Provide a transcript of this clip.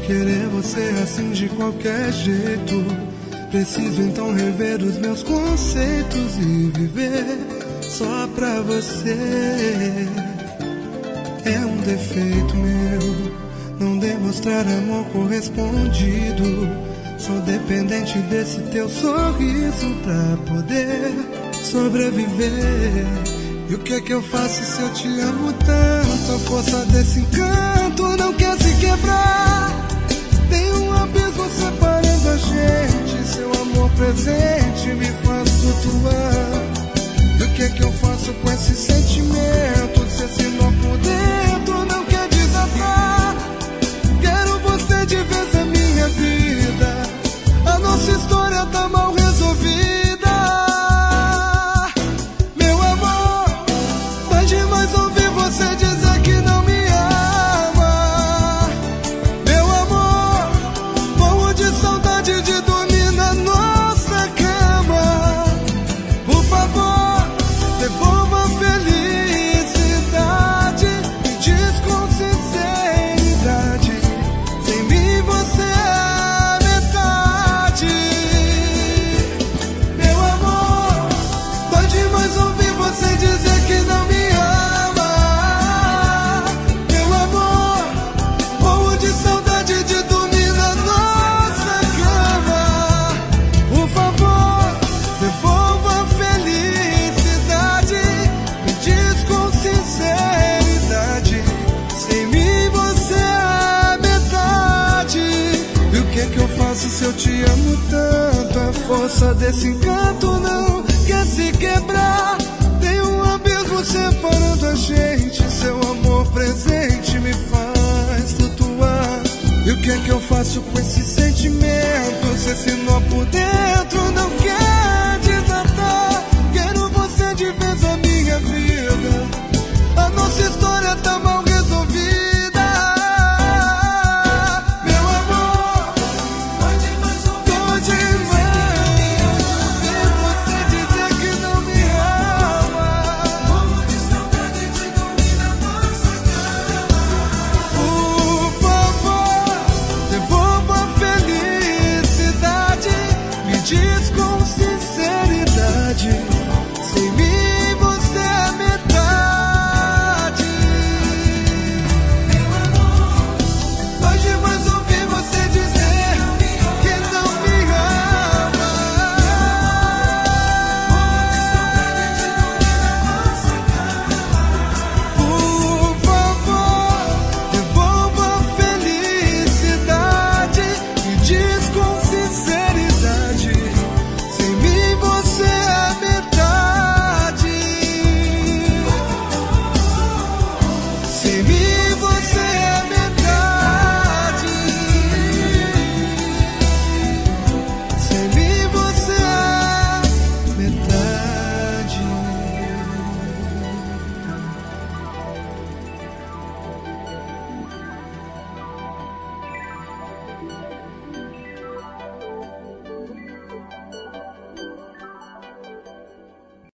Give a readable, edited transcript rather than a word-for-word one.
querer você assim de qualquer jeito. Preciso então rever os meus conceitos e viver só pra você. É um defeito meu não demonstrar amor correspondido. Sou dependente desse teu sorriso pra poder sobreviver. E o que é que eu faço se eu te amo tanto? A força desse encanto não quer se quebrar. Tem um abismo separando a gente. Seu amor presente me faz flutuar. E o que é que eu faço com esse sentimento? Se esse nó por dentro não quer desatar. Quero você de vez na minha vida. A nossa história tá mal resolvida. Meu amor, dói demais ouvir você dizer que não me ama. Meu amor, morro de saudade de dormir na nossa cama. Por favor, devolva a felicidade. Me diz com sinceridade. Sem mim você é a metade. Meu amor, dói demais ouvir você dizer que não me ama. Meu amor, morro de saudade de dormir na nossa cama. Por favor, devolva a felicidade. Me diz com sinceridade. Sem mim você é a metade. E o que é que eu faço se eu te amo tanto? A força desse encanto não quer se quebrar. Tem um abismo separando a gente. Seu amor presente me faz flutuar. E o que é que eu faço com esse sentimento? Se esse nó por dentro não quer desatar. Quero você de vez na minha vida. A nossa história tá mal resolvida. Meu amor, dói demais ouvir você dizer que não me ama. Morro de saudade de dormir na nossa cama. Por favor, devolva a felicidade. Me diz com sinceridade. Sem mim você é a metade. Meu amor, dói demais ouvir você dizer que não me ama. Por favor, devolva a felicidade. Me diz com sinceridade. Sem mim você é a metade. Sem mim